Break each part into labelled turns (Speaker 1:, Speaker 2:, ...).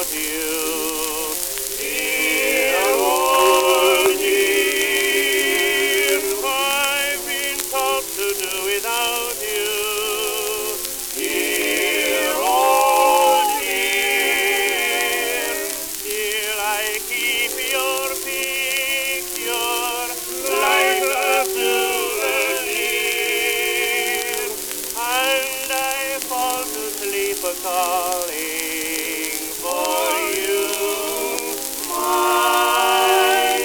Speaker 1: without you. Dear old dear, I've been taught to do without you. Dear old dear, still I keep your picture like a souvenir, and I fall to sleep calling for you, my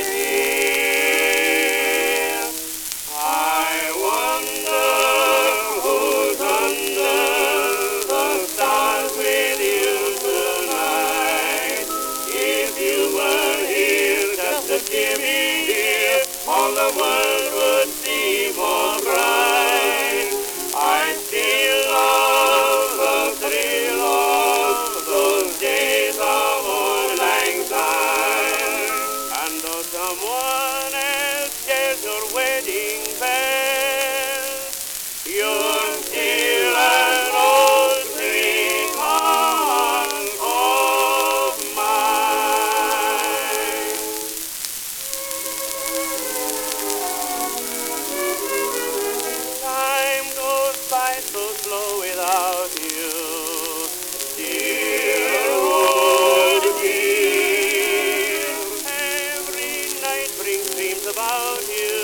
Speaker 1: dear. I wonder who's under the stars with you tonight. If you were here just to see me here, all the world would seem more bright. I still love the thrill of those days of old lang syne. And though someone else shares your wedding bells, you're still an old sweetheart of mine. Time goes by so slow without you. Dear old dear, every night brings dreams about you.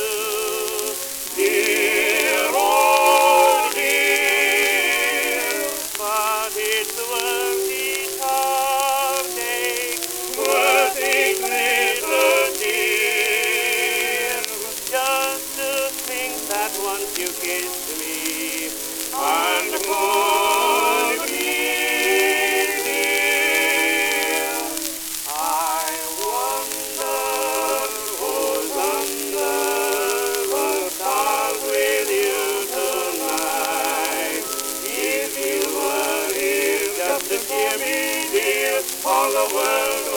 Speaker 1: Dear old dear, but it's worth each heartache, worth each little tear, just to think that once you kissed me and called me dear. I wonder who's under the stars with you tonight. If you were here just to hear me, dear, all the world